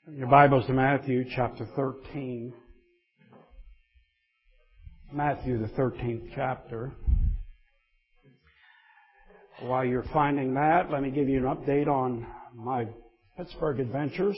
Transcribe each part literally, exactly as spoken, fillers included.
Your Bibles to Matthew chapter thirteen. Matthew, the thirteenth chapter. While you're finding that, let me give you an update on my Pittsburgh adventures.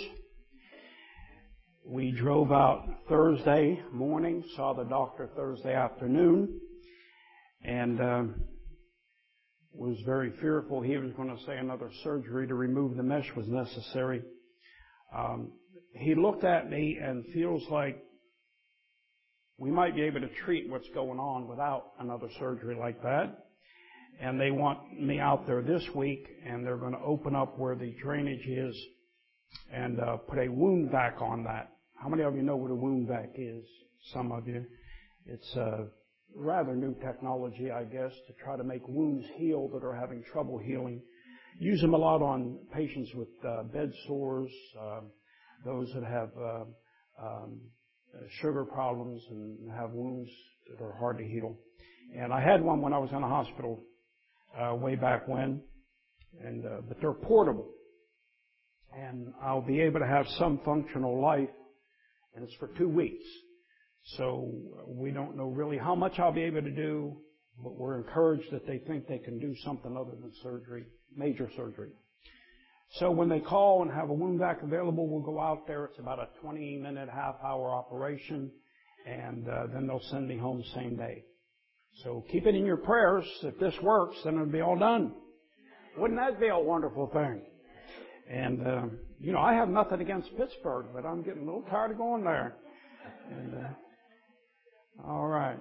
We drove out Thursday morning, saw the doctor Thursday afternoon, and uh, was very fearful he was going to say another surgery to remove the mesh was necessary. Um, he looked at me and feels like we might be able to treat what's going on without another surgery like that. And they want me out there this week, and they're going to open up where the drainage is and uh, put a wound vac on that. How many of you know what a wound vac is? Some of you. It's a rather new technology, I guess, to try to make wounds heal that are having trouble healing. Use them a lot on patients with uh, bed sores, uh, those that have uh, um, sugar problems and have wounds that are hard to heal. And I had one when I was in the hospital uh, way back when, and uh, but they're portable, and I'll be able to have some functional life, and it's for two weeks. So we don't know really how much I'll be able to do, but we're encouraged that they think they can do something other than surgery. Major surgery. So when they call and have a wound vac available, we'll go out there. It's about a twenty minute, half hour operation, and uh, then they'll send me home same day. So keep it in your prayers. If this works, then it'll be all done. Wouldn't that be a wonderful thing? And, uh, you know, I have nothing against Pittsburgh, but I'm getting a little tired of going there. And, uh, all right.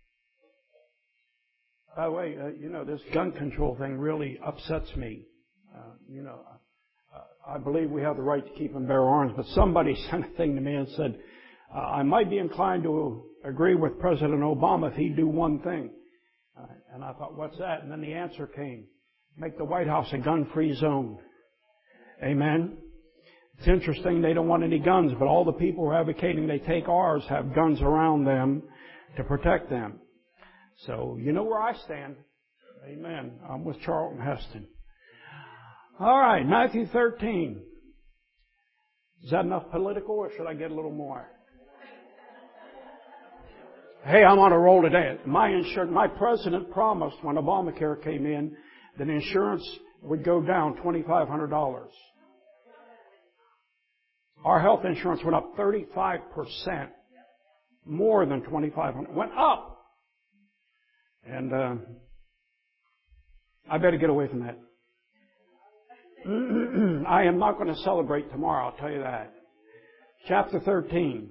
By the way, uh, you know, this gun control thing really upsets me. Uh, you know, uh, I believe we have the right to keep and bear arms, but somebody sent a thing to me and said, uh, I might be inclined to agree with President Obama if he'd do one thing. Uh, and I thought, what's that? And then the answer came, make the White House a gun-free zone. Amen. It's interesting they don't want any guns, but all the people who are advocating they take ours have guns around them to protect them. So, you know where I stand. Amen. I'm with Charlton Heston. All right, Matthew thirteen. Is that enough political, or should I get a little more? Hey, I'm on a roll today. My insurance, my president promised when Obamacare came in that insurance would go down twenty-five hundred dollars. Our health insurance went up thirty-five percent, more than twenty-five hundred dollars. Went up. And uh, I better get away from that. I am not going to celebrate tomorrow, I'll tell you that. Chapter thirteen.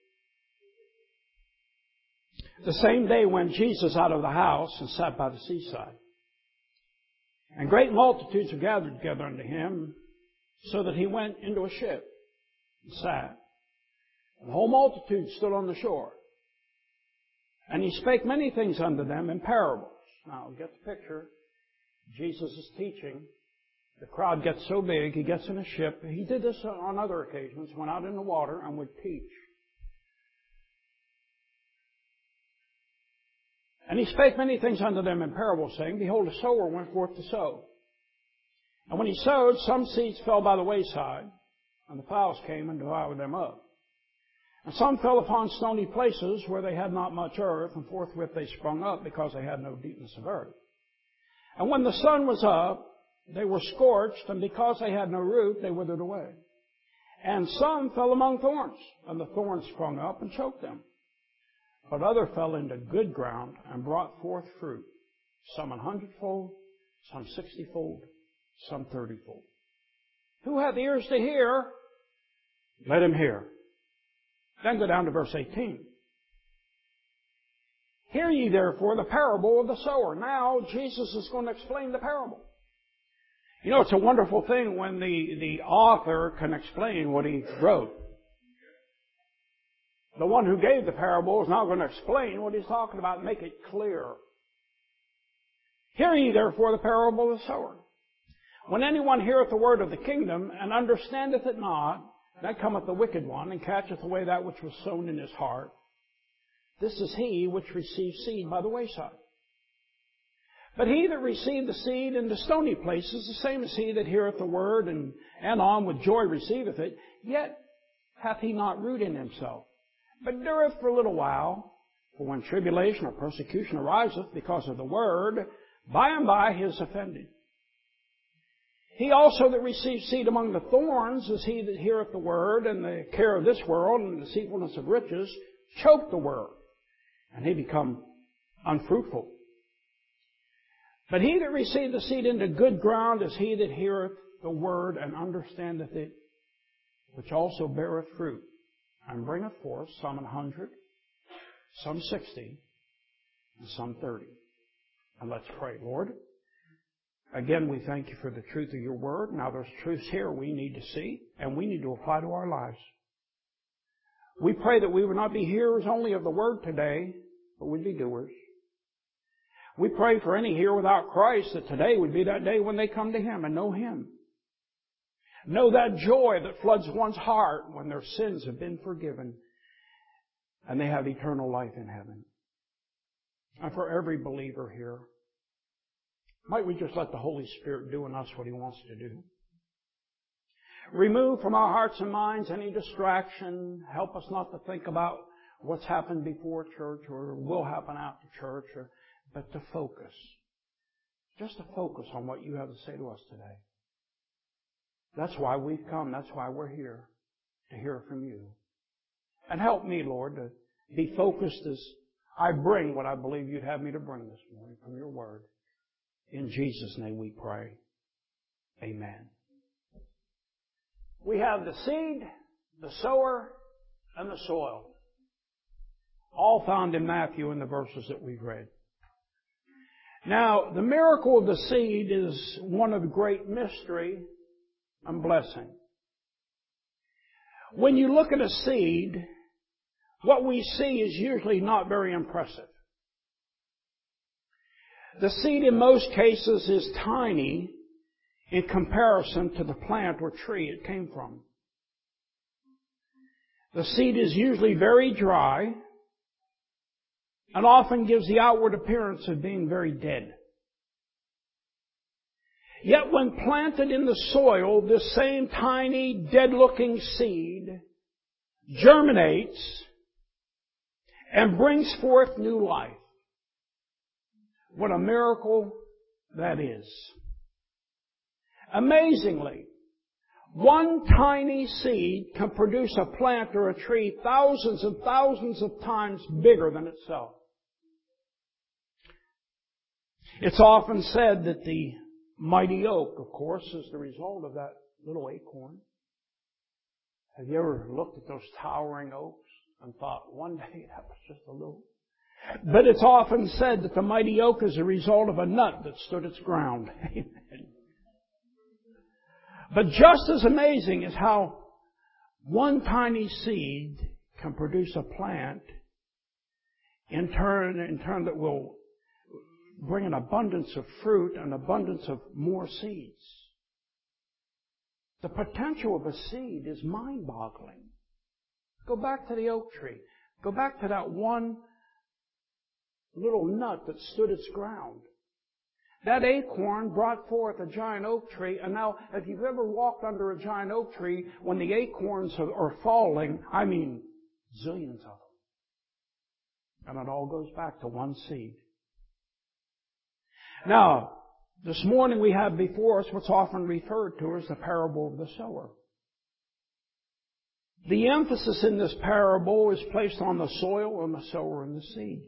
The same day went Jesus out of the house and sat by the seaside. And great multitudes were gathered together unto him, so that he went into a ship and sat. And the whole multitude stood on the shore. And he spake many things unto them in parables. Now, get the picture. Jesus is teaching. The crowd gets so big, he gets in a ship. He did this on other occasions, went out in the water and would teach. And he spake many things unto them in parables, saying, Behold, a sower went forth to sow. And when he sowed, some seeds fell by the wayside, and the fowls came and devoured them up. And some fell upon stony places where they had not much earth, and forthwith they sprung up, because they had no deepness of earth. And when the sun was up, they were scorched, and because they had no root, they withered away. And some fell among thorns, and the thorns sprung up and choked them. But other fell into good ground, and brought forth fruit, some an hundredfold, some sixtyfold, some thirtyfold. Who hath ears to hear, let him hear. Then go down to verse eighteen. Hear ye therefore the parable of the sower. Now Jesus is going to explain the parable. You know, it's a wonderful thing when the, the author can explain what he wrote. The one who gave the parable is now going to explain what he's talking about and make it clear. Hear ye therefore the parable of the sower. When anyone heareth the word of the kingdom and understandeth it not, then cometh the wicked one, and catcheth away that which was sown in his heart. This is he which received seed by the wayside. But he that received the seed in the stony places, the same as he that heareth the word, and anon with joy receiveth it, yet hath he not root in himself, but dureth for a little while. For when tribulation or persecution ariseth because of the word, by and by he is offended. He also that receives seed among the thorns is he that heareth the word, and the care of this world and the deceitfulness of riches choke the word, and he become unfruitful. But he that receiveth the seed into good ground is he that heareth the word and understandeth it, which also beareth fruit, and bringeth forth some an hundred, some sixty, and some thirty. And let's pray. Lord, again, we thank you for the truth of your word. Now there's truths here we need to see, and we need to apply to our lives. We pray that we would not be hearers only of the word today, but we'd be doers. We pray for any here without Christ that today would be that day when they come to him and know him. Know that joy that floods one's heart when their sins have been forgiven and they have eternal life in heaven. And for every believer here, might we just let the Holy Spirit do in us what he wants to do? Remove from our hearts and minds any distraction. Help us not to think about what's happened before church or will happen after church, or, but to focus. Just to focus on what you have to say to us today. That's why we've come. That's why we're here, to hear from you. And help me, Lord, to be focused as I bring what I believe you'd have me to bring this morning from your word. In Jesus' name we pray. Amen. We have the seed, the sower, and the soil. All found in Matthew in the verses that we've read. Now, the miracle of the seed is one of great mystery and blessing. When you look at a seed, what we see is usually not very impressive. The seed in most cases is tiny in comparison to the plant or tree it came from. The seed is usually very dry and often gives the outward appearance of being very dead. Yet when planted in the soil, this same tiny, dead-looking seed germinates and brings forth new life. What a miracle that is. Amazingly, one tiny seed can produce a plant or a tree thousands and thousands of times bigger than itself. It's often said that the mighty oak, of course, is the result of that little acorn. Have you ever looked at those towering oaks and thought, one day that was just a little... But it's often said that the mighty oak is a result of a nut that stood its ground. Amen. But just as amazing is how one tiny seed can produce a plant in turn, in turn that will bring an abundance of fruit, an abundance of more seeds. The potential of a seed is mind-boggling. Go back to the oak tree. Go back to that one little nut that stood its ground. That acorn brought forth a giant oak tree, and now if you've ever walked under a giant oak tree, when the acorns are falling, I mean zillions of them. And it all goes back to one seed. Now, this morning we have before us what's often referred to as the parable of the sower. The emphasis in this parable is placed on the soil and the sower and the seed.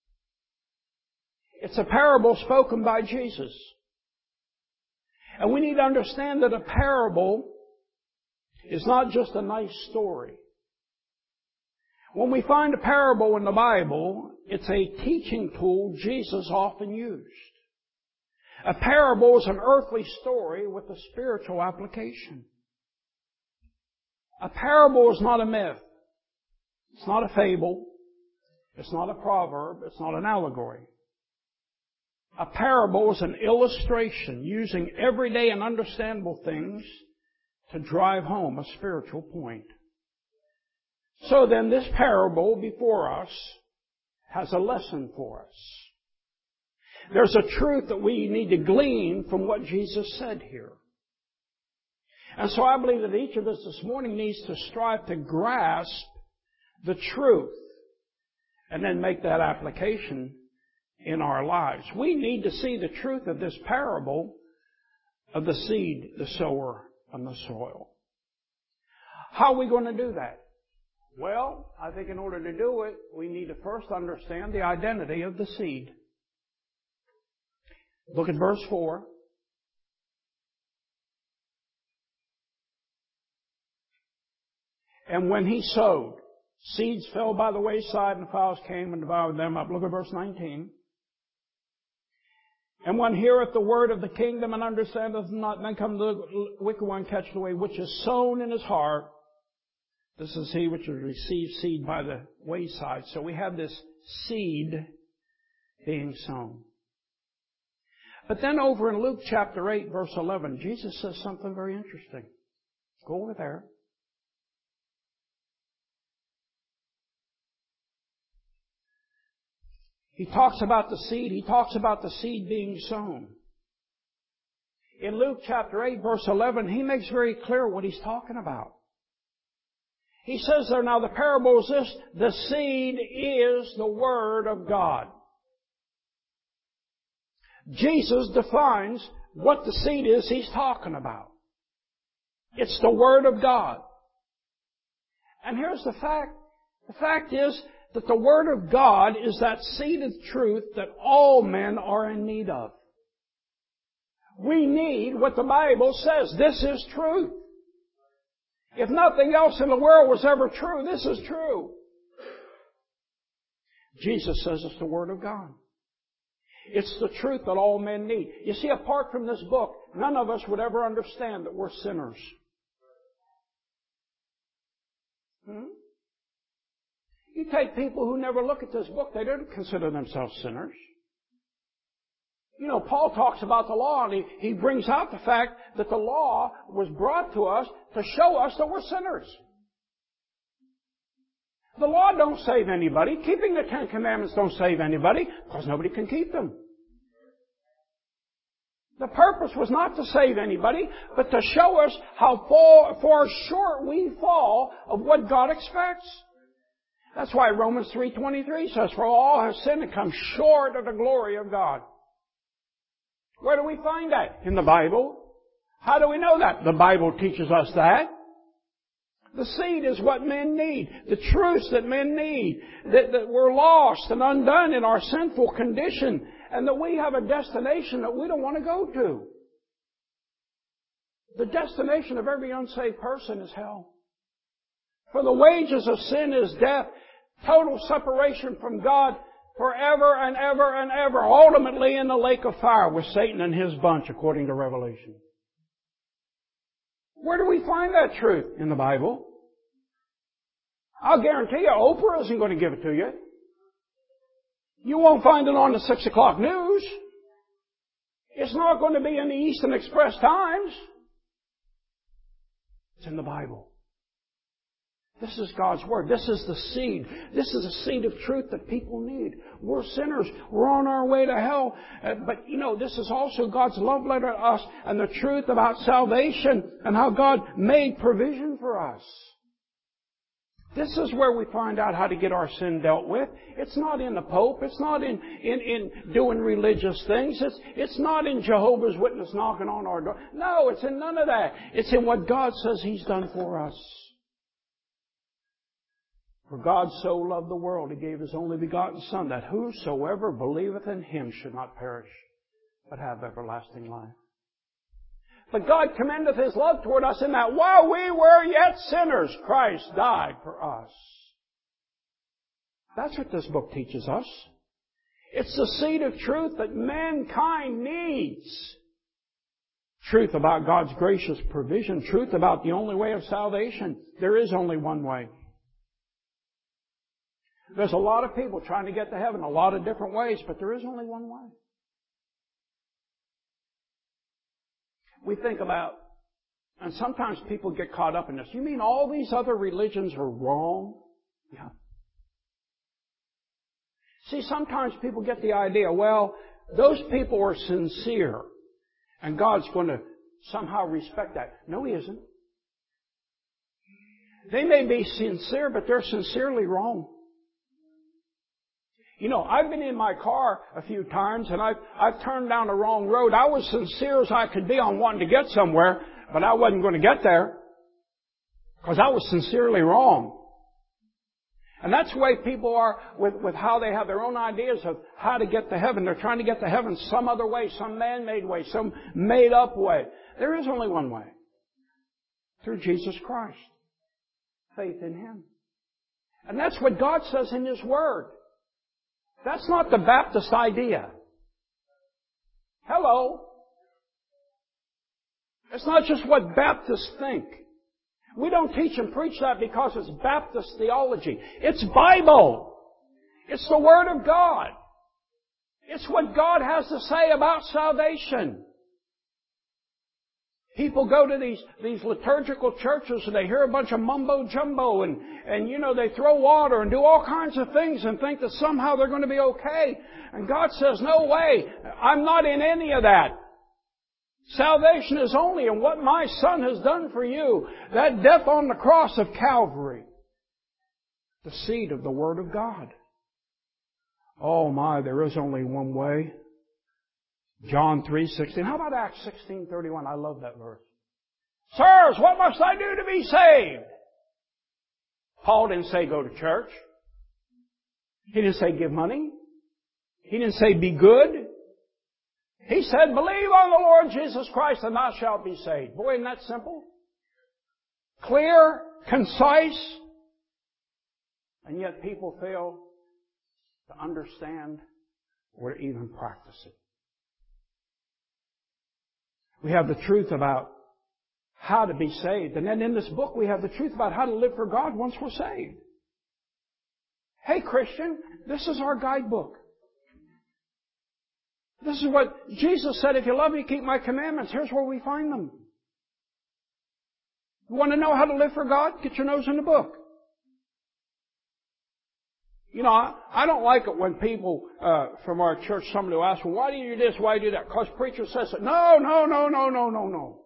It's a parable spoken by Jesus. And we need to understand that a parable is not just a nice story. When we find a parable in the Bible, it's a teaching tool Jesus often used. A parable is an earthly story with a spiritual application. A parable is not a myth. It's not a fable. It's not a proverb. It's not an allegory. A parable is an illustration using everyday and understandable things to drive home a spiritual point. So then this parable before us has a lesson for us. There's a truth that we need to glean from what Jesus said here. And so I believe that each of us this morning needs to strive to grasp the truth and then make that application in our lives. We need to see the truth of this parable of the seed, the sower, and the soil. How are we going to do that? Well, I think in order to do it, we need to first understand the identity of the seed. Look at verse four. And when he sowed, seeds fell by the wayside, and fowls came and devoured them up. Look at verse nineteen. And one heareth the word of the kingdom and understandeth not, then come the wicked one, catch the way, which is sown in his heart. This is he which has received seed by the wayside. So we have this seed being sown. But then over in Luke chapter eight, verse eleven, Jesus says something very interesting. Go over there. He talks about the seed. He talks about the seed being sown. In Luke chapter eight, verse eleven, he makes very clear what he's talking about. He says there, now the parable is this: the seed is the Word of God. Jesus defines what the seed is he's talking about. It's the Word of God. And here's the fact. The fact is that the Word of God is that seed of truth that all men are in need of. We need what the Bible says. This is truth. If nothing else in the world was ever true, this is true. Jesus says it's the Word of God. It's the truth that all men need. You see, apart from this book, none of us would ever understand that we're sinners. Hmm? You take people who never look at this book, they don't consider themselves sinners. You know, Paul talks about the law, and he, he brings out the fact that the law was brought to us to show us that we're sinners. The law don't save anybody. Keeping the Ten Commandments don't save anybody, because nobody can keep them. The purpose was not to save anybody, but to show us how far, far short we fall of what God expects. That's why Romans three twenty-three says, for all have sinned and come short of the glory of God. Where do we find that? In the Bible. How do we know that? The Bible teaches us that. The seed is what men need. The truths that men need. That, that we're lost and undone in our sinful condition. And that we have a destination that we don't want to go to. The destination of every unsaved person is hell. For the wages of sin is death. Total separation from God forever and ever and ever. Ultimately in the lake of fire with Satan and his bunch, according to Revelation. Where do we find that truth? In the Bible. I'll guarantee you, Oprah isn't going to give it to you. You won't find it on the six o'clock news. It's not going to be in the Eastern Express Times. It's in the Bible. This is God's Word. This is the seed. This is a seed of truth that people need. We're sinners. We're on our way to hell. Uh, but, you know, this is also God's love letter to us and the truth about salvation and how God made provision for us. This is where we find out how to get our sin dealt with. It's not in the Pope. It's not in, in, in doing religious things. It's, it's not in Jehovah's Witness knocking on our door. No, it's in none of that. It's in what God says He's done for us. For God so loved the world, He gave His only begotten Son, that whosoever believeth in Him should not perish, but have everlasting life. But God commendeth His love toward us in that while we were yet sinners, Christ died for us. That's what this book teaches us. It's the seed of truth that mankind needs. Truth about God's gracious provision. Truth about the only way of salvation. There is only one way. There's a lot of people trying to get to heaven a lot of different ways, but there is only one way. We think about, and sometimes people get caught up in this. You mean all these other religions are wrong? Yeah. See, sometimes people get the idea, well, those people are sincere, and God's going to somehow respect that. No, He isn't. They may be sincere, but they're sincerely wrong. You know, I've been in my car a few times and I've, I've turned down the wrong road. I was sincere as I could be on wanting to get somewhere, but I wasn't going to get there because I was sincerely wrong. And that's the way people are with, with how they have their own ideas of how to get to heaven. They're trying to get to heaven some other way, some man-made way, some made-up way. There is only one way. Through Jesus Christ. Faith in Him. And that's what God says in His Word. That's not the Baptist idea. Hello. It's not just what Baptists think. We don't teach and preach that because it's Baptist theology. It's Bible. It's the Word of God. It's what God has to say about salvation. People go to these, these liturgical churches and they hear a bunch of mumbo-jumbo and, and, you know, they throw water and do all kinds of things and think that somehow they're going to be okay. And God says, no way. I'm not in any of that. Salvation is only in what my Son has done for you. That death on the cross of Calvary. The seed of the Word of God. Oh my, there is only one way. John three sixteen. How about Acts sixteen thirty-one? I love that verse. Sirs, what must I do to be saved? Paul didn't say go to church. He didn't say give money. He didn't say be good. He said, believe on the Lord Jesus Christ and thou shalt be saved. Boy, isn't that simple? Clear, concise, and yet people fail to understand or to even practice it. We have the truth about how to be saved. And then in this book we have the truth about how to live for God once we're saved. Hey Christian, this is our guidebook. This is what Jesus said, if you love me, keep my commandments. Here's where we find them. You want to know how to live for God? Get your nose in the book. You know, I, I don't like it when people uh, from our church, somebody will ask, well, why do you do this, why do you do that? Because preacher says it. No, no, no, no, no, no, no.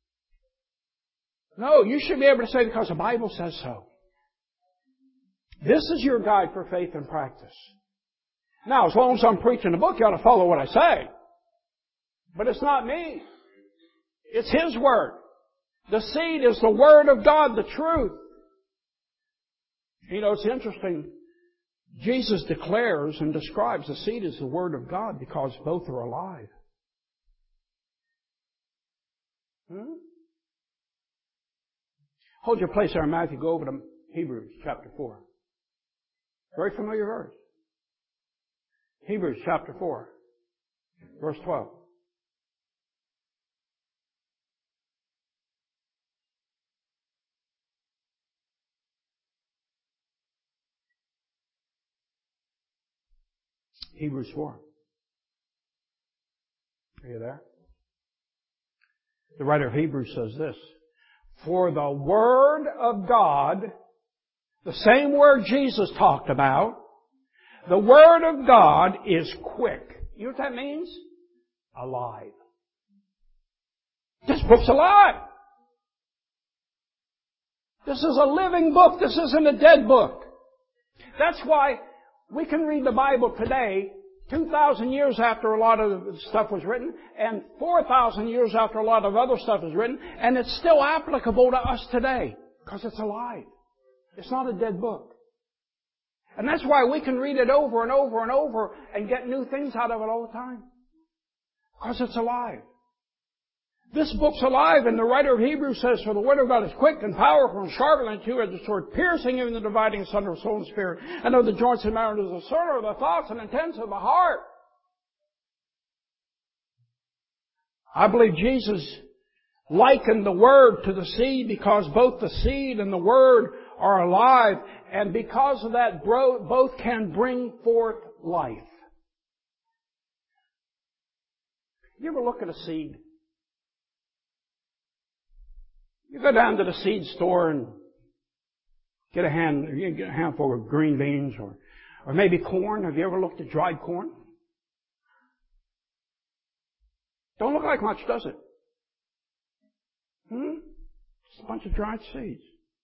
No, you should be able to say because the Bible says so. This is your guide for faith and practice. Now, as long as I'm preaching the book, you ought to follow what I say. But it's not me. It's His Word. The seed is the Word of God, the truth. You know, it's interesting. Jesus declares and describes the seed as the Word of God because both are alive. Hmm? Hold your place there, Matthew. Go over to Hebrews chapter four. Very familiar verse. Hebrews chapter four, verse twelve. Hebrews four. Are you there? The writer of Hebrews says this. For the Word of God, the same Word Jesus talked about, the Word of God is quick. You know what that means? Alive. This book's alive. This is a living book. This isn't a dead book. That's why we can read the Bible today, two thousand years after a lot of the stuff was written, and four thousand years after a lot of other stuff was written, and it's still applicable to us today, because it's alive. It's not a dead book. And that's why we can read it over and over and over and get new things out of it all the time. Because it's alive. This book's alive, and the writer of Hebrews says, for the Word of God is quick and powerful and sharper than a two-edged sword, piercing even the dividing asunder of soul and spirit, and of the joints and marrow, and is a discerner of the thoughts and intents of the heart. I believe Jesus likened the Word to the seed because both the seed and the Word are alive, and because of that, both can bring forth life. You ever look at a seed? You go down to the seed store and get a hand, you get a handful of green beans or, or maybe corn. Have you ever looked at dried corn? Don't look like much, does it? Hmm? Just a bunch of dried seeds.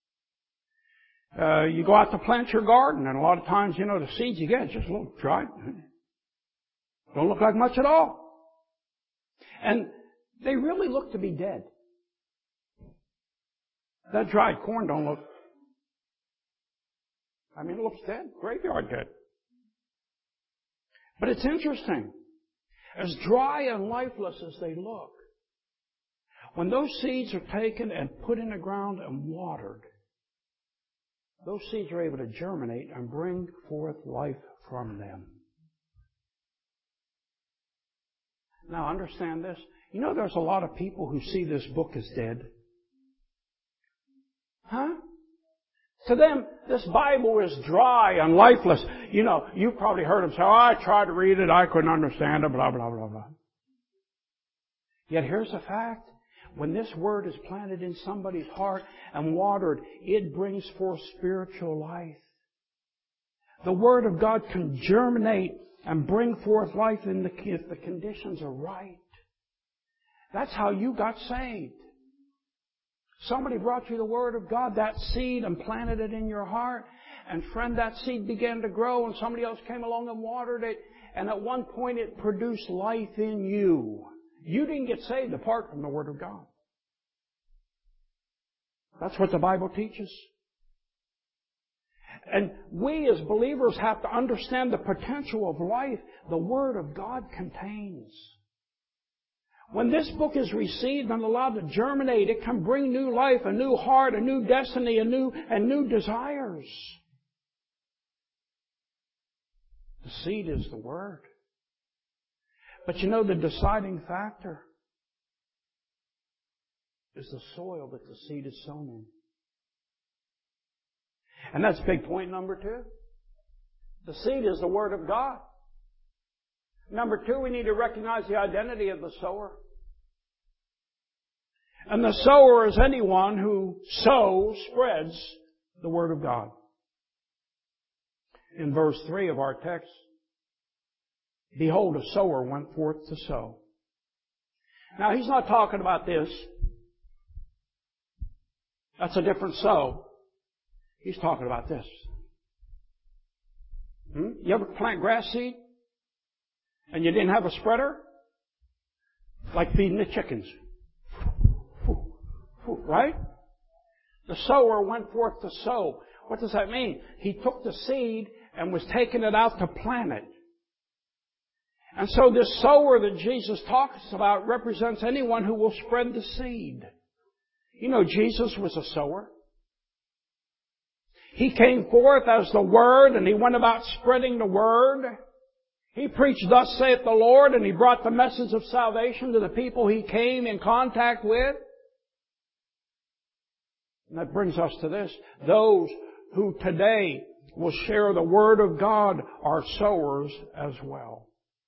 Uh, you go out to plant your garden, and a lot of times, you know, the seeds you get just look dried. Don't look like much at all. And they really look to be dead. That dried corn don't look, I mean, it looks dead, graveyard dead. But it's interesting. As dry and lifeless as they look, when those seeds are taken and put in the ground and watered, those seeds are able to germinate and bring forth life from them. Now understand this. You know there's a lot of people who see this book as dead. Huh? To them, this Bible is dry and lifeless. You know, you've probably heard them say, oh, I tried to read it, I couldn't understand it, blah, blah, blah, blah. Yet here's the fact. When this Word is planted in somebody's heart and watered, it brings forth spiritual life. The Word of God can germinate and bring forth life in the, if the conditions are right. That's how you got saved. Somebody brought you the Word of God, that seed, and planted it in your heart. And friend, that seed began to grow, and somebody else came along and watered it. And at one point it produced life in you. You didn't get saved apart from the Word of God. That's what the Bible teaches. And we as believers have to understand the potential of life the Word of God contains. When this book is received and allowed to germinate, it can bring new life, a new heart, a new destiny, a new, and new desires. The seed is the Word. But you know, the deciding factor is the soil that the seed is sown in. And that's big point number two. The seed is the Word of God. Number two, we need to recognize the identity of the sower. And the sower is anyone who sows, spreads the Word of God. In verse three of our text, behold, a sower went forth to sow. Now, he's not talking about this. That's a different sow. He's talking about this. Hmm? You ever plant grass seed? And you didn't have a spreader? Like feeding the chickens. Right? The sower went forth to sow. What does that mean? He took the seed and was taking it out to plant it. And so this sower that Jesus talks about represents anyone who will spread the seed. You know, Jesus was a sower. He came forth as the Word, and He went about spreading the Word. He preached, thus saith the Lord, and He brought the message of salvation to the people He came in contact with. And that brings us to this. Those who today will share the Word of God are sowers as well.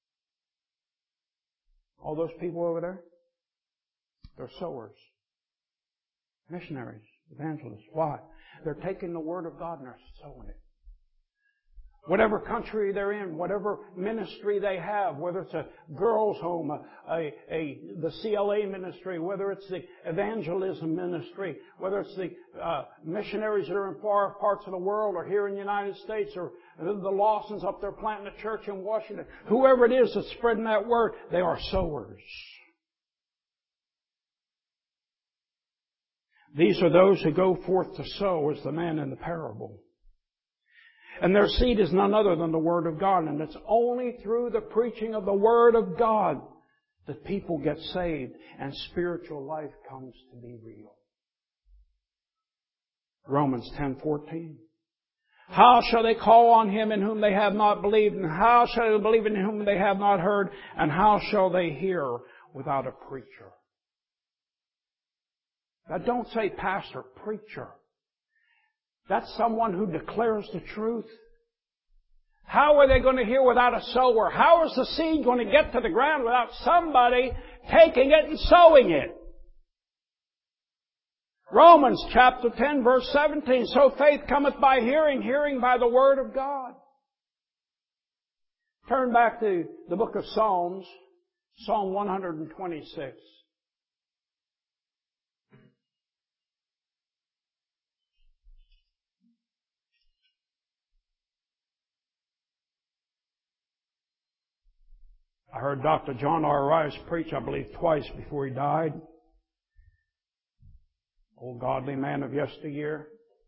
All those people over there, they're sowers. Missionaries, evangelists. Why? They're taking the Word of God and they're sowing it. Whatever country they're in, whatever ministry they have, whether it's a girls' home, a, a, a the C L A ministry, whether it's the evangelism ministry, whether it's the uh, missionaries that are in far parts of the world, or here in the United States, or the Lawsons up there planting a church in Washington, whoever it is that's spreading that word, they are sowers. These are those who go forth to sow, as the man in the parable. And their seed is none other than the Word of God. And it's only through the preaching of the Word of God that people get saved and spiritual life comes to be real. Romans ten fourteen. How shall they call on Him in whom they have not believed? And how shall they believe in whom they have not heard? And how shall they hear without a preacher? Now don't say pastor, preacher. That's someone who declares the truth. How are they going to hear without a sower? How is the seed going to get to the ground without somebody taking it and sowing it? Romans chapter ten verse seventeen. So faith cometh by hearing, hearing by the Word of God. Turn back to the book of Psalms, Psalm one twenty-six. heard Doctor John R. Rice preach, I believe, twice before he died. Old godly man of yesteryear.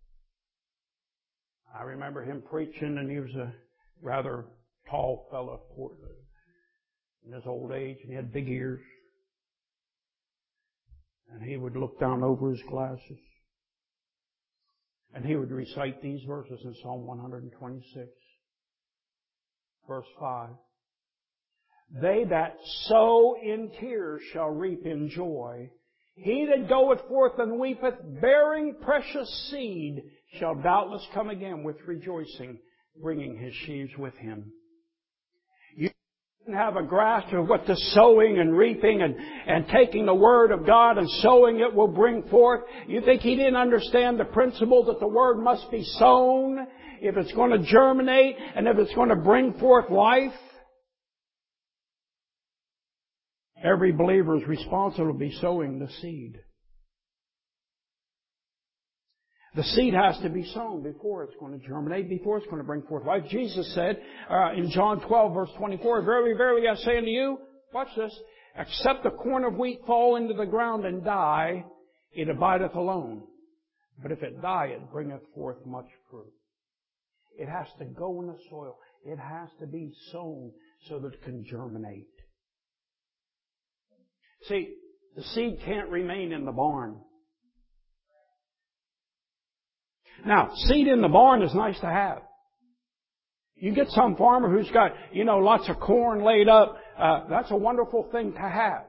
I remember him preaching, and he was a rather tall fellow in his old age, and he had big ears. And he would look down over his glasses. And he would recite these verses in Psalm one twenty-six, verse five. They that sow in tears shall reap in joy. He that goeth forth and weepeth, bearing precious seed, shall doubtless come again with rejoicing, bringing his sheaves with him. You didn't have a grasp of what the sowing and reaping and, and taking the Word of God and sowing it will bring forth. You think he didn't understand the principle that the Word must be sown if it's going to germinate and if it's going to bring forth life? Every believer is responsible to be sowing the seed. The seed has to be sown before it's going to germinate, before it's going to bring forth life. Jesus said uh, in John twelve, verse twenty-four, Verily, verily, I say unto you, watch this, except the corn of wheat fall into the ground and die, it abideth alone. But if it die, it bringeth forth much fruit. It has to go in the soil. It has to be sown so that it can germinate. See, the seed can't remain in the barn. Now, seed in the barn is nice to have. You get some farmer who's got, you know, lots of corn laid up. Uh, that's a wonderful thing to have.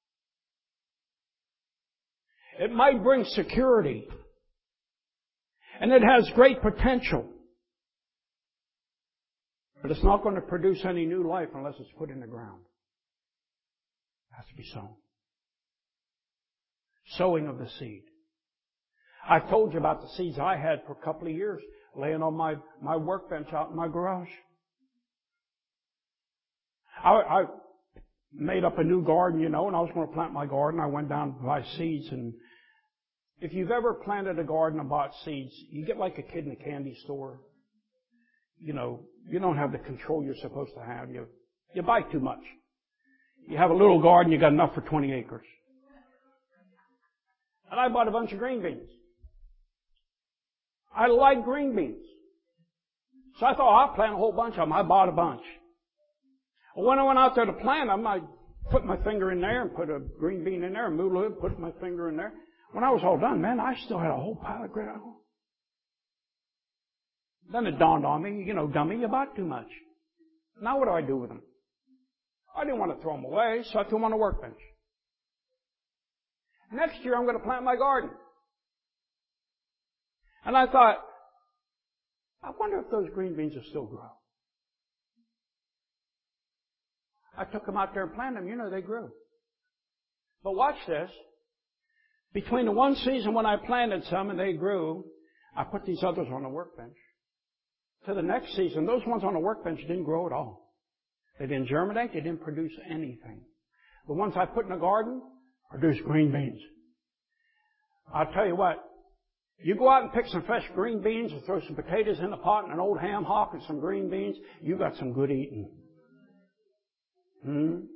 It might bring security. And it has great potential. But it's not going to produce any new life unless it's put in the ground. It has to be sown. Sowing of the seed. I've told you about the seeds I had for a couple of years laying on my, my workbench out in my garage. I, I made up a new garden, you know, and I was going to plant my garden. I went down to buy seeds, and if you've ever planted a garden and bought seeds, you get like a kid in a candy store. You know, you don't have the control you're supposed to have. You, you buy too much. You have a little garden, you got enough for twenty acres. And I bought a bunch of green beans. I like green beans. So I thought, I'll plant a whole bunch of them. I bought a bunch. Well, when I went out there to plant them, I put my finger in there and put a green bean in there and moved it, put my finger in there. When I was all done, man, I still had a whole pile of green. Then it dawned on me, you know, dummy, you bought too much. Now what do I do with them? I didn't want to throw them away, so I threw them on a workbench. Next year I'm going to plant my garden. And I thought, I wonder if those green beans will still grow. I took them out there and planted them. You know, they grew. But watch this. Between the one season when I planted some and they grew, I put these others on the workbench. To the next season, those ones on the workbench didn't grow at all. They didn't germinate. They didn't produce anything. The ones I put in the garden produced green beans. I'll tell you what. You go out and pick some fresh green beans and throw some potatoes in the pot and an old ham hock and some green beans, you got some good eating. Hmm?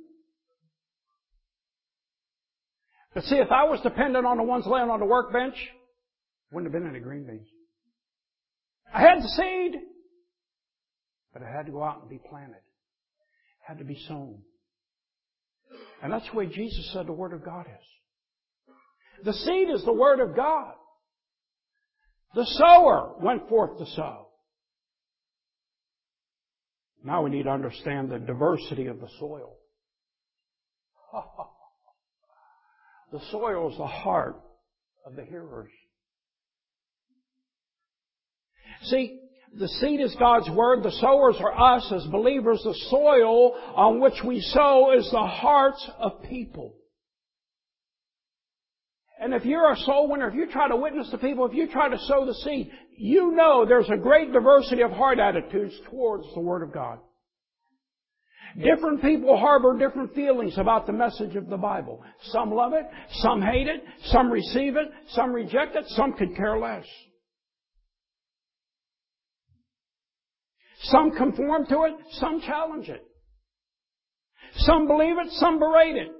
But see, if I was dependent on the ones laying on the workbench, wouldn't have been any green beans. I had the seed, but it had to go out and be planted. It had to be sown. And that's the way Jesus said the Word of God is. The seed is the Word of God. The sower went forth to sow. Now we need to understand the diversity of the soil. The soil is the heart of the hearers. See, the seed is God's Word. The sowers are us as believers. The soil on which we sow is the hearts of people. And if you're a soul winner, if you try to witness to people, if you try to sow the seed, you know there's a great diversity of heart attitudes towards the Word of God. Different people harbor different feelings about the message of the Bible. Some love it, some hate it, some receive it, some reject it, some could care less. Some conform to it, some challenge it. Some believe it, some berate it.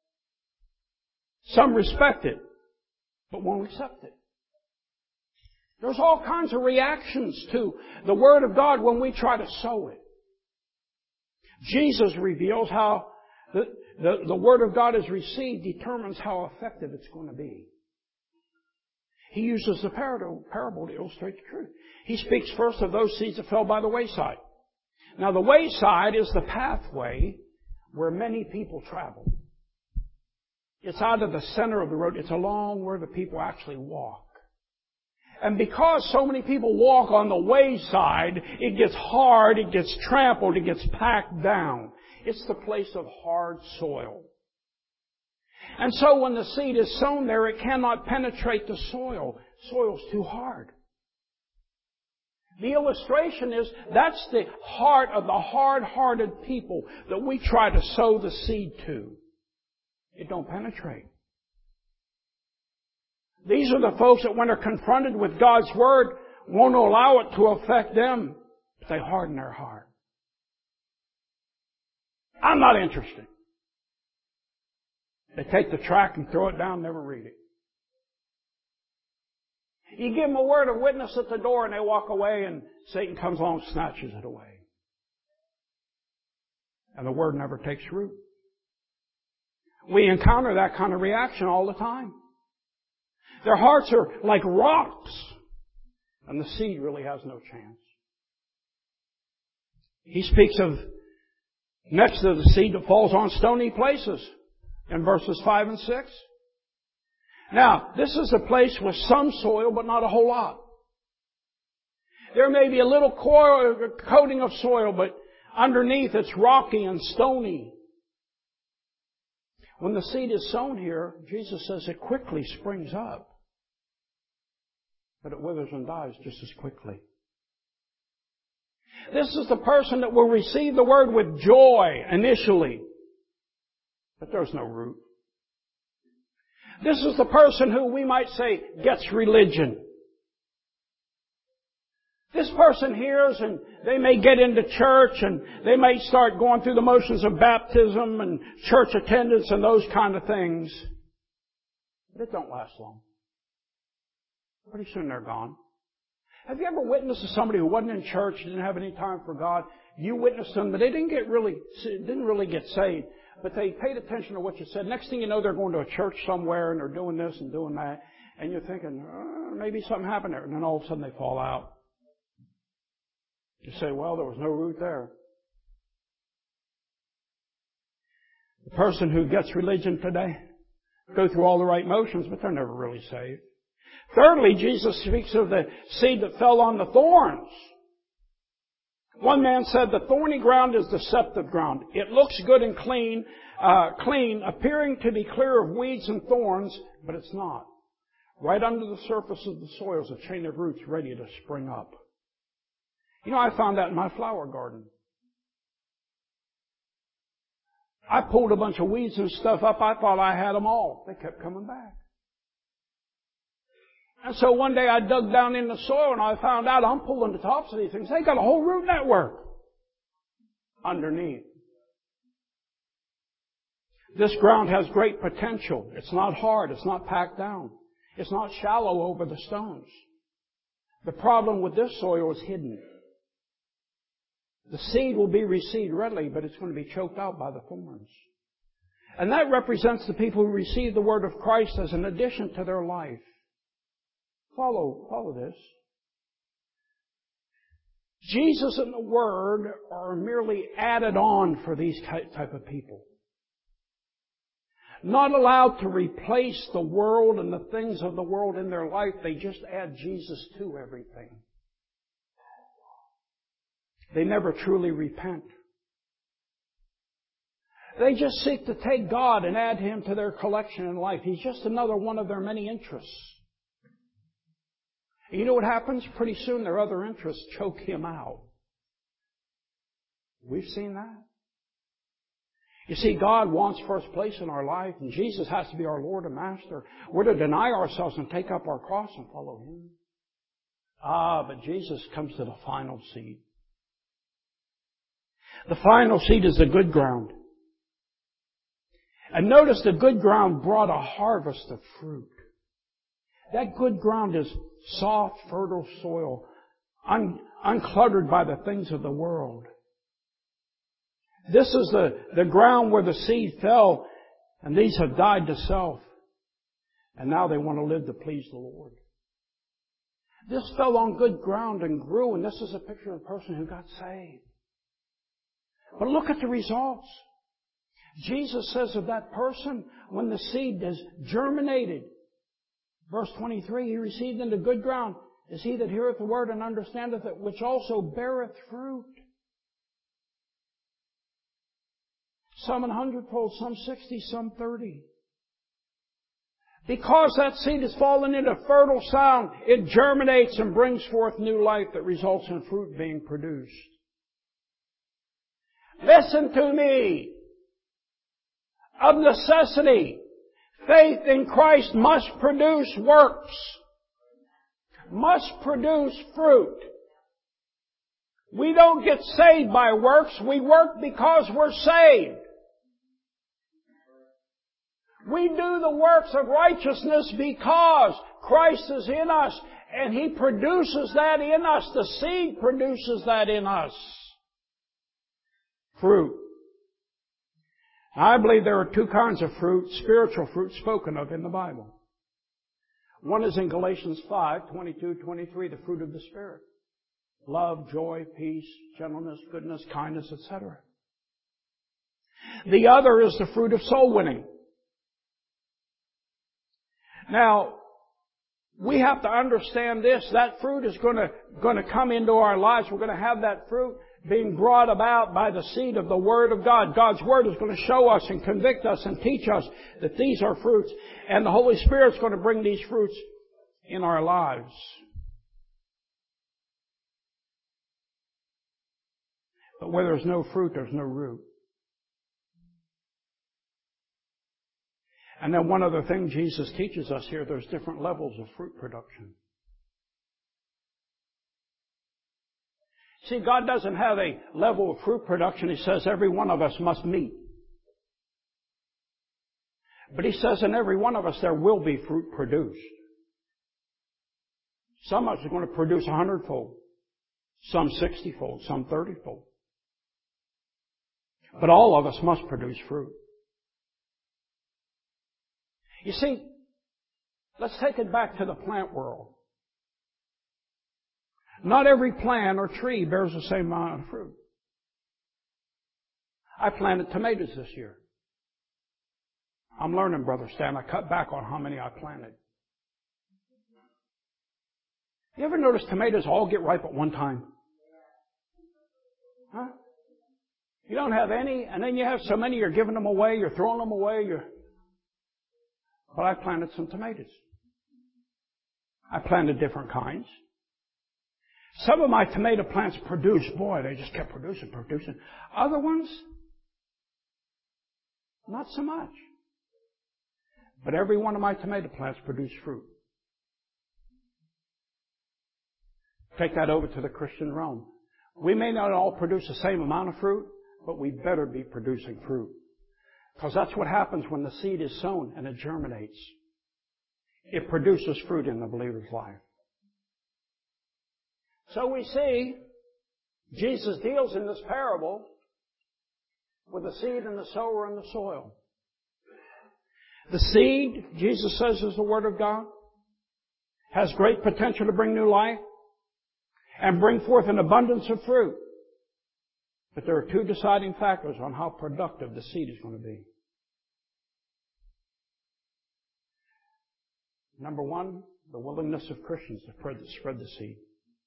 Some respect it, but won't accept it. There's all kinds of reactions to the Word of God when we try to sow it. Jesus reveals how the, the, the Word of God is received determines how effective it's going to be. He uses the parable, parable to illustrate the truth. He speaks first of those seeds that fell by the wayside. Now the wayside is the pathway where many people travel. It's out of the center of the road. It's along where the people actually walk. And because so many people walk on the wayside, it gets hard, it gets trampled, it gets packed down. It's the place of hard soil. And so when the seed is sown there, it cannot penetrate the soil. Soil's too hard. The illustration is that's the heart of the hard-hearted people that we try to sow the seed to. It don't penetrate. These are the folks that when they're confronted with God's Word, won't allow it to affect them. But they harden their heart. I'm not interested. They take the tract and throw it down, never read it. You give them a word of witness at the door and they walk away and Satan comes along and snatches it away. And the Word never takes root. We encounter that kind of reaction all the time. Their hearts are like rocks. And the seed really has no chance. He speaks of next to the seed that falls on stony places in verses five and six. Now, this is a place with some soil, but not a whole lot. There may be a little coating of soil, but underneath it's rocky and stony. When the seed is sown here, Jesus says it quickly springs up. But it withers and dies just as quickly. This is the person that will receive the Word with joy initially. But there's no root. This is the person who we might say gets religion. This person hears and they may get into church and they may start going through the motions of baptism and church attendance and those kind of things. But it don't last long. Pretty soon they're gone. Have you ever witnessed to somebody who wasn't in church, didn't have any time for God? You witnessed them, but they didn't get really, didn't really get saved. But they paid attention to what you said. Next thing you know, they're going to a church somewhere and they're doing this and doing that. And you're thinking, oh, maybe something happened there. And then all of a sudden they fall out. You say, well, there was no root there. The person who gets religion today go through all the right motions, but they're never really saved. Thirdly, Jesus speaks of the seed that fell on the thorns. One man said the thorny ground is deceptive ground. It looks good and clean, uh, clean, appearing to be clear of weeds and thorns, but it's not. Right under the surface of the soil is a chain of roots ready to spring up. You know, I found that in my flower garden. I pulled a bunch of weeds and stuff up. I thought I had them all. They kept coming back. And so one day I dug down in the soil and I found out I'm pulling the tops of these things. They got a whole root network underneath. This ground has great potential. It's not hard. It's not packed down. It's not shallow over the stones. The problem with this soil is hidden. The seed will be received readily, but it's going to be choked out by the thorns. And that represents the people who receive the Word of Christ as an addition to their life. Follow, follow this. Jesus and the Word are merely added on for these type of people. Not allowed to replace the world and the things of the world in their life. They just add Jesus to everything. They never truly repent. They just seek to take God and add Him to their collection in life. He's just another one of their many interests. You know what happens? Pretty soon their other interests choke Him out. We've seen that. You see, God wants first place in our life, and Jesus has to be our Lord and Master. We're to deny ourselves and take up our cross and follow Him. Ah, but Jesus comes to the final seed. The final seed is the good ground. And notice the good ground brought a harvest of fruit. That good ground is soft, fertile soil, un- uncluttered by the things of the world. This is the, the ground where the seed fell, and these have died to self. And now they want to live to please the Lord. This fell on good ground and grew, and this is a picture of a person who got saved. But look at the results. Jesus says of that person, when the seed has germinated, verse twenty-three, he received into good ground is he that heareth the word and understandeth it, which also beareth fruit. Some an hundredfold, some sixty, some thirty. Because that seed has fallen into fertile sound, it germinates and brings forth new life that results in fruit being produced. Listen to me. Of necessity, faith in Christ must produce works. Must produce fruit. We don't get saved by works. We work because we're saved. We do the works of righteousness because Christ is in us and He produces that in us. The seed produces that in us. Fruit. I believe there are two kinds of fruit, spiritual fruit spoken of in the Bible. One is in Galatians five, twenty-two, twenty-three, the fruit of the Spirit. Love, joy, peace, gentleness, goodness, kindness, et cetera. The other is the fruit of soul winning. Now, we have to understand this. That fruit is going to, going to come into our lives. We're going to have that fruit being brought about by the seed of the Word of God. God's Word is going to show us and convict us and teach us that these are fruits. And the Holy Spirit's going to bring these fruits in our lives. But where there's no fruit, there's no root. And then one other thing Jesus teaches us here, there's different levels of fruit production. See, God doesn't have a level of fruit production He says every one of us must meet. But He says in every one of us there will be fruit produced. Some of us are going to produce a hundredfold, some sixtyfold, some thirtyfold. But all of us must produce fruit. You see, let's take it back to the plant world. Not every plant or tree bears the same amount of fruit. I planted tomatoes this year. I'm learning, Brother Stan. I cut back on how many I planted. You ever notice tomatoes all get ripe at one time? Huh? You don't have any, and then you have so many, you're giving them away, you're throwing them away, you're... But I planted some tomatoes. I planted different kinds. Some of my tomato plants produced, boy, they just kept producing, producing. Other ones, not so much. But every one of my tomato plants produced fruit. Take that over to the Christian realm. We may not all produce the same amount of fruit, but we better be producing fruit. Because that's what happens when the seed is sown and it germinates. It produces fruit in the believer's life. So we see Jesus deals in this parable with the seed and the sower and the soil. The seed, Jesus says, is the Word of God, has great potential to bring new life and bring forth an abundance of fruit. But there are two deciding factors on how productive the seed is going to be. Number one, the willingness of Christians to spread the, spread the seed.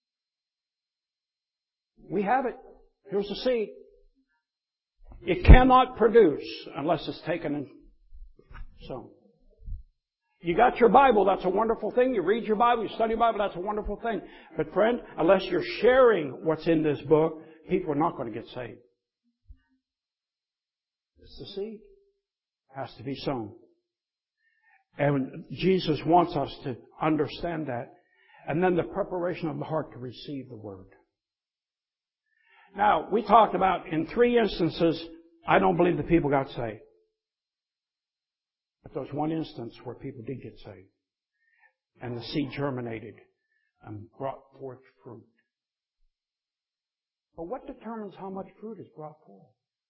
We have it. Here's the seed. It cannot produce unless it's taken and sown. You got your Bible, that's a wonderful thing. You read your Bible, you study your Bible, that's a wonderful thing. But friend, unless you're sharing what's in this book, people are not going to get saved. It's the seed. It has to be sown. And Jesus wants us to understand that. And then the preparation of the heart to receive the Word. Now, we talked about in three instances, I don't believe the people got saved. But there was one instance where people did get saved. And the seed germinated and brought forth fruit. But what determines how much fruit is brought forth?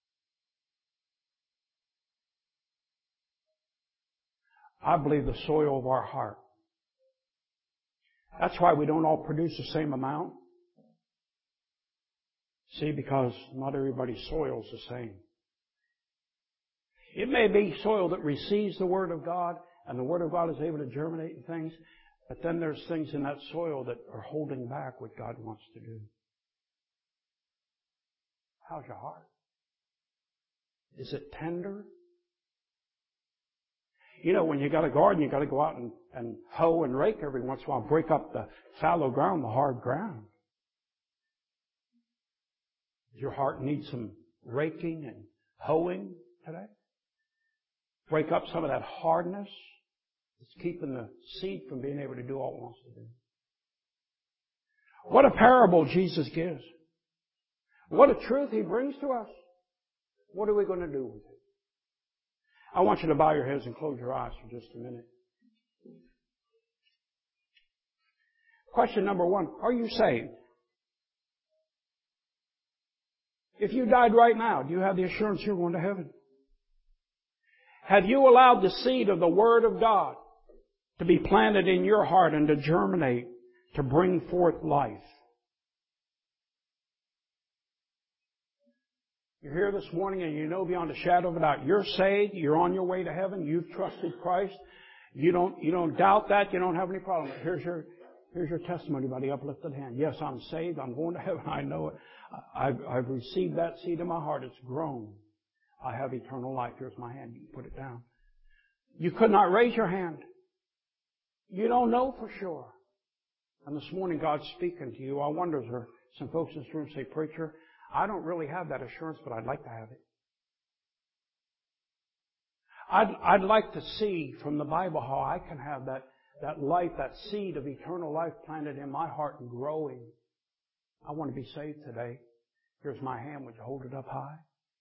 I believe the soil of our heart. That's why we don't all produce the same amount. See, because not everybody's soil is the same. It may be soil that receives the Word of God, and the Word of God is able to germinate in things, but then there's things in that soil that are holding back what God wants to do. How's your heart? Is it tender? You know, when you got a garden, you got to go out and, and hoe and rake every once in a while, break up the fallow ground, the hard ground. Does your heart need some raking and hoeing today? Break up some of that hardness that's keeping the seed from being able to do all it wants to do. What a parable Jesus gives. What a truth He brings to us. What are we going to do with it? I want you to bow your heads and close your eyes for just a minute. Question number one, are you saved? If you died right now, do you have the assurance you're going to heaven? Have you allowed the seed of the Word of God to be planted in your heart and to germinate, to bring forth life? You're here this morning and you know beyond a shadow of a doubt you're saved, you're on your way to heaven, you've trusted Christ. You don't, you don't doubt that, you don't have any problem. Here's your, here's your testimony by the uplifted hand. Yes, I'm saved, I'm going to heaven, I know it. I've, I've received that seed in my heart, it's grown. I have eternal life. Here's my hand, you can put it down. You could not raise your hand. You don't know for sure. And this morning God's speaking to you. I wonder if there are some folks in this room say, Preacher, I don't really have that assurance, but I'd like to have it. I'd, I'd like to see from the Bible how I can have that, that life, that seed of eternal life planted in my heart and growing. I want to be saved today. Here's my hand. Would you hold it up high?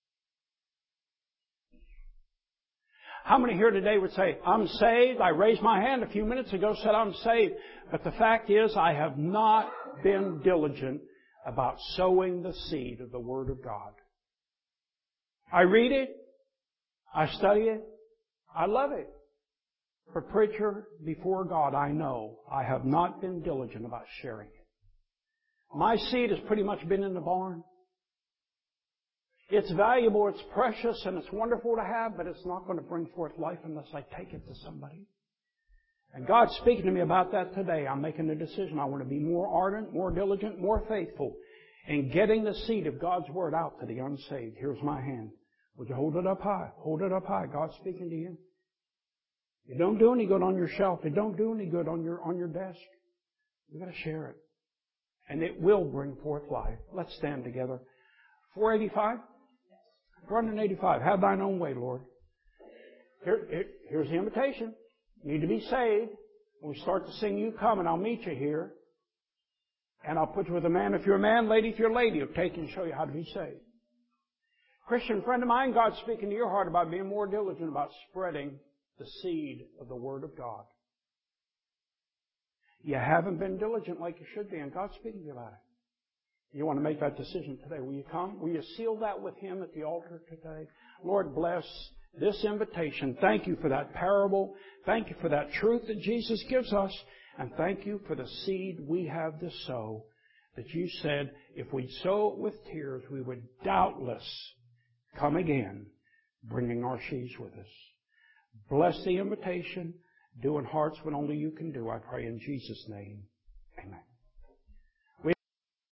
How many here today would say, I'm saved? I raised my hand a few minutes ago, said I'm saved. But the fact is, I have not been diligent about sowing the seed of the Word of God. I read it. I study it. I love it. But preacher, before God, I know I have not been diligent about sharing it. My seed has pretty much been in the barn. It's valuable, it's precious, and it's wonderful to have, but it's not going to bring forth life unless I take it to somebody. And God's speaking to me about that today. I'm making a decision. I want to be more ardent, more diligent, more faithful in getting the seed of God's Word out to the unsaved. Here's my hand. Would you hold it up high? Hold it up high. God's speaking to you. It don't do any good on your shelf. It don't do any good on your, on your desk. You've got to share it. And it will bring forth life. Let's stand together. four eighty-five? four eighty-five. Have thine own way, Lord. Here, here, here's the invitation. You need to be saved. When we start to sing You Come, and I'll meet you here. And I'll put you with a man if you're a man, lady if you're a lady. I'll take you and show you how to be saved. Christian friend of mine, God's speaking to your heart about being more diligent about spreading the seed of the Word of God. You haven't been diligent like you should be, and God's speaking to you about it. You want to make that decision today. Will you come? Will you seal that with Him at the altar today? Lord, bless this invitation. Thank you for that parable. Thank you for that truth that Jesus gives us. And thank you for the seed we have to sow, that you said if we sow it with tears, we would doubtless come again, bringing our sheaves with us. Bless the invitation, doing hearts what only you can do, I pray in Jesus' name. Amen.